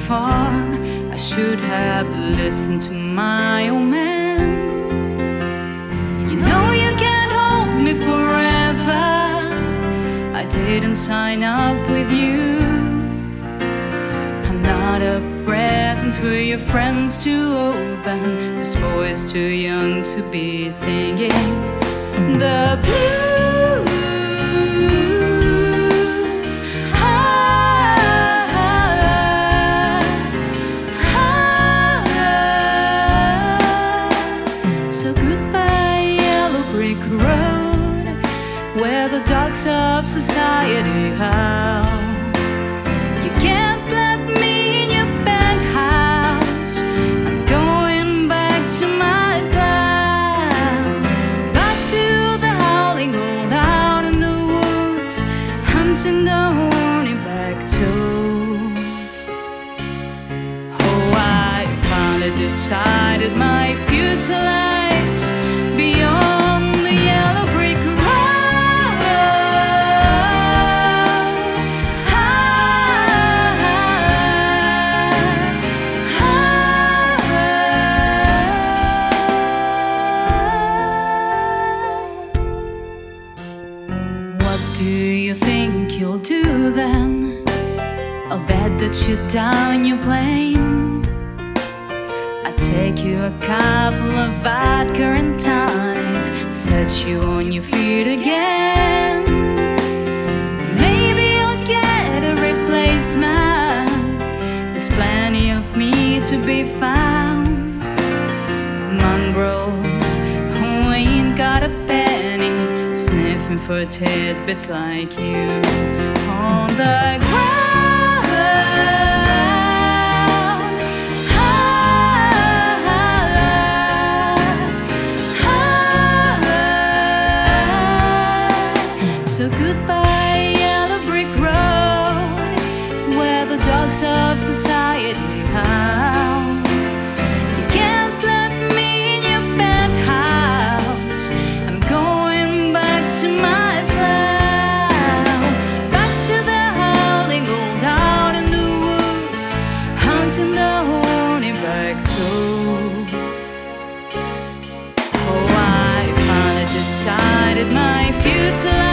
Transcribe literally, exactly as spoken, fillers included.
farm. I should have listened to my old man. You know you can't hold me forever. I didn't sign up with you. I'm not a present for your friends to open. This boy's too young to be singing the blues. Ah, ah, ah. So goodbye, yellow brick road, where the dogs of society howl. You can't let me in your penthouse. I'm going back to my plow, back to the howling old out in the woods, hunting the horny back toad. Oh, I finally decided my future lies beyond the yellow brick road. What do you think you'll do then? I'll bet that you're down your plane. I take you a couple of vodka and tonics, set you on your feet again. Maybe you'll get a replacement. There's plenty of me to be found. Mongrels who ain't got a penny, sniffing for tidbits like you on the ground. Ah, ah, ah. So goodbye, yellow brick road, where the dogs of society howl. You can't let me in your penthouse. I'm going back to my plow, back to the howling old out in the woods, hunting the horny back toad. Oh, I finally decided my future